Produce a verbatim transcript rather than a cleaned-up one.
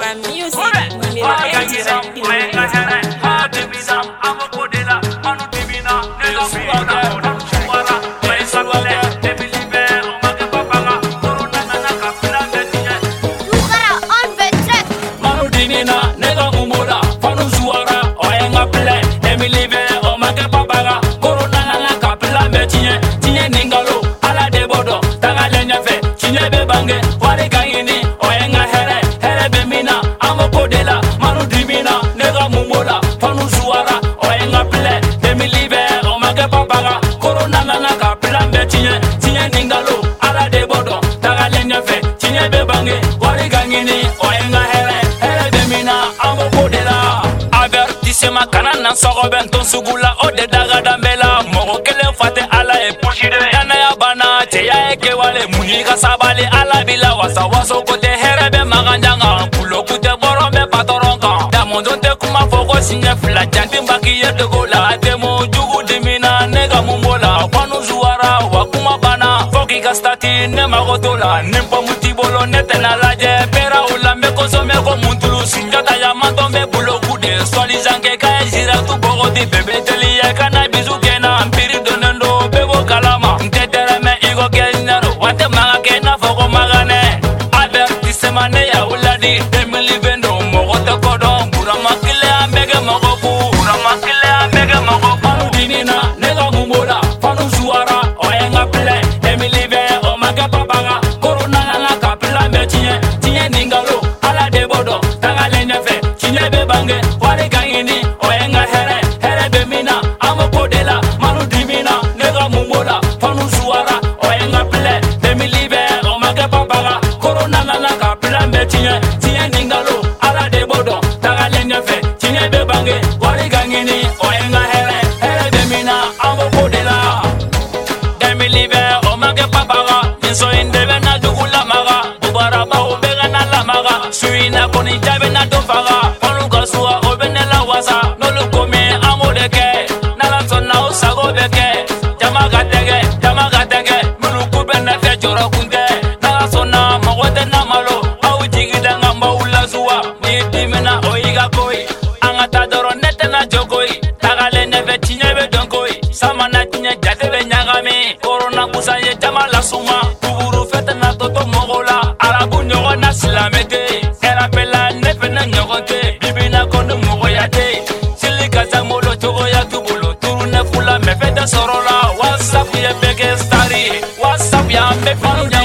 my music. Money na enter. Avertissement kanana sogo bento sugula ode daga dambela mogo kelen fate ala e pushide yana ya bana te ya eke wale munika sabali ala bila wasa waso kote herebe magandanga pulo kute borombe patoronka damondo te kuma fogo sinye fla janti mbaki yede gola ate mo jugu dimina nega mumbola kwanu zuara wakuma bana foki gastati ne magotola nimpo mutibolo nete na laje pera ulambe konsome ko muntulu sinjata ya mandombe bulo kude swali zange kaya jira tu bogoti bebe teli ya kana bizu kena mpiri donendo bebo kalama ntetere me igo kenero wate maga kena fogo magane avertissement ne ya uladi emili vendo mogote kodon burama kile ambege mogoku burama kile ambege mogoku dinina nega mumbola fanu suara oyenga ple emili ve o maga papaga corona na kapla me tinye tinye ningalo ala de bodo tagale nefe tinye be bange wale gangini oyenga here here be mina amo podela manu dimina nega mumbola fanu suara oyenga ple emili ve o maga papaga corona na kapla me tinye tinye ningalo ala de bodo tagale nefe tinye be bange wale gangini oyenga here here be mina amo podela demilive o maga papaga inso indebe na dugula maga bubara ba o bega na la maga suina koni jabe na do faga onu gasua o benela wasa no lo come amore ke na la sonna o sago beke jamaga tege jamaga tege mulu kube na te joro kunde na la sonna magote na malo au jigida ngamba ula zuwa ni dimena o iga koi angata doro nete na jogoi tagale neve tinyebe donkoi samana tinya jatebe nyagame corona kusaye jamala suma kuburu fete na toto mogola arabu nyogo na silamete era pela nefe na nyogote bibina kono mogo yate silika zamolo togo ya tubulo turune fula mefete sorola whatsapp ye bege stari whatsapp ya mefanu